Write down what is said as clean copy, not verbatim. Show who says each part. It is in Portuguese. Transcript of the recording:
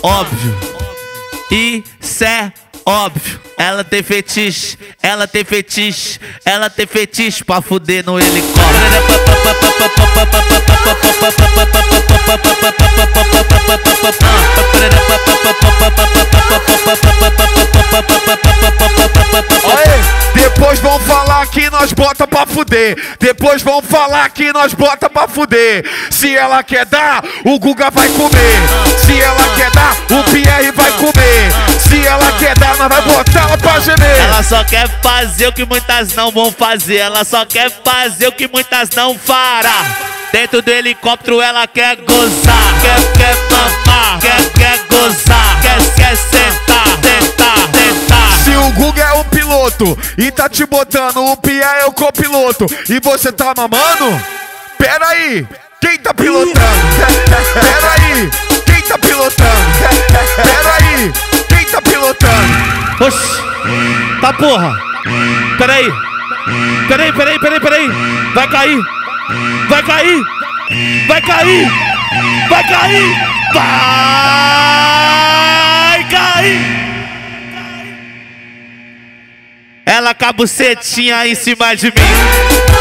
Speaker 1: óbvio. Isso é óbvio. Ela tem fetiche, ela tem fetiche, ela tem fetiche pra fuder no helicóptero.
Speaker 2: Depois vão falar que nós bota pra fuder. Depois vão falar que nós bota pra fuder. Se ela quer dar, o Guga vai comer. Se ela quer dar, o Pierre vai comer. Se ela quer dar, nós vai botar ela pra gemer.
Speaker 1: Ela só quer fazer o que muitas não vão fazer. Ela só quer fazer o que muitas não fará. Dentro do helicóptero ela quer gozar. Quer mamar, quer gozar. Quer sentar, tentar.
Speaker 2: Se o Guga é o piloto e tá te botando, o Pierre é o copiloto e você tá mamando? Pera aí, quem tá pilotando? Pera aí, quem tá pilotando? Pera aí, quem tá pilotando?
Speaker 1: Oxi, tá porra. Peraí. Vai cair. Vai cair. Ela com a bucetinha em cima de mim.